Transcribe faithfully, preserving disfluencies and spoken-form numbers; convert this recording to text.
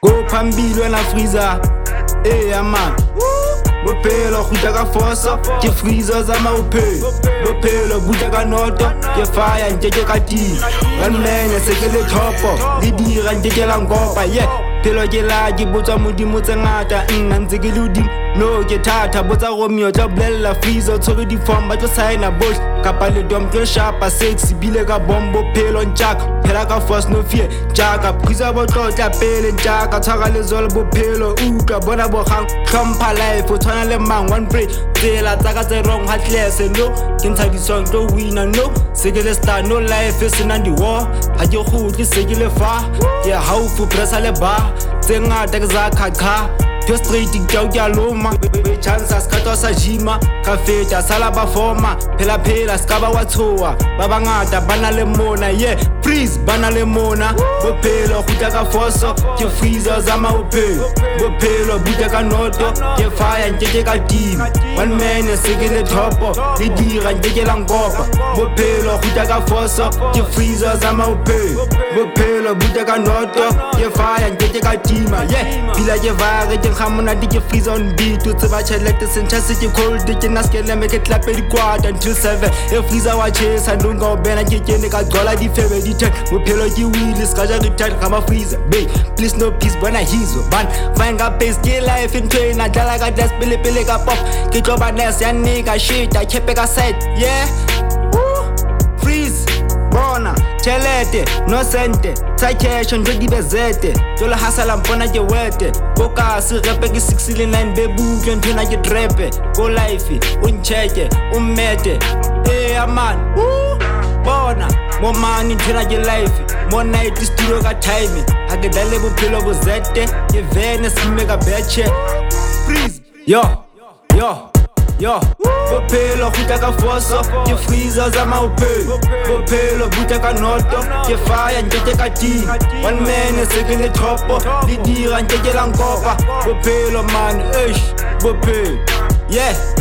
go phambili wena freezer eh man bophelo kgutla ka fosa ke freezer zama uphelo bophelo buta ka noto ke fire nteke ka tea ganmene se ke le thopo le dira nteke la ngopa yeah phelo ke la ke botsa modimo tse ngata nna ntse ke le udimo no ke thata botsa Romeo tla blella freezer tshore di form ba tlo signa bosh kapa le dom tlo sharpa sexy bile ka bombo phelo ntjaka phela ka force no fear jaka phuza botlotla pele ntjaka tshwara le zolo bophelo uka bona bogang hlompha life o tshwana le mang one pray tsela tsaka tse wrong heartless no ke ntsha di song to winner no se ke le star no life is in the war ha ke khutli se ke le fa ke haufu pressa le ba tse ngata ke za khakha Pure straight ikau ke aloma chances ka tosa jima ka feta sala ba forma phela phela ska ba watsoa ba bangata bana le mona yeah freeze bana le mona bophelo khutla ka foso ke freezer zama uphelo bophelo buta ka noto ke fire nteke ka team one man se ke le thopo le dira nteke la ngopa bophelo khutla ka foso ke freezer zama uphelo bophelo buta ka noto ke fire nteke ka team yeah bila ke vare ke khamona di ke freeze on beat to tseba chelete sencha se ke cold ke naskele make clap di kwata until seven e freezer wa chase andunga obena ke kene ka gola di febe di ten bophelo ke wheel ska ja return kama freezer babe please no peace bona hizo ban find a pace ke life in train na dala ka dance pele pele ka pop ke tloba ness ya nigga shit I keep ka side yeah Woo. Freeze bona chelete no sente tsa cash ndo di bezete tola hasala mpona ke wete boka se repe ke six nine bebu ke ntona ke trepe go life uncheke ummete eh man bona mo money ntona ke life mo night studio ka time ha ke dale bophelo bo zete ke vene simme ka betche freeze yo yo Yo, bophelo khutla ka foso ke freezer zama uphelo bophelo buta ka noto ke fire nteke ka tea one man se ke le thopo le dira nteke la ngopa bophelo man eish bophelo yeah